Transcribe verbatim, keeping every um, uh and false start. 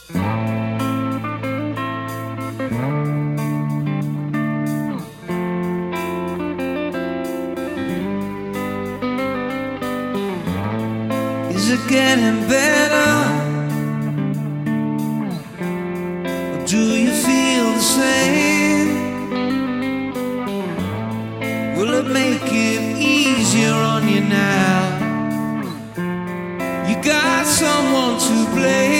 Is it getting better? Or do you feel the same? Will it make it easier on you now? You got someone to blame.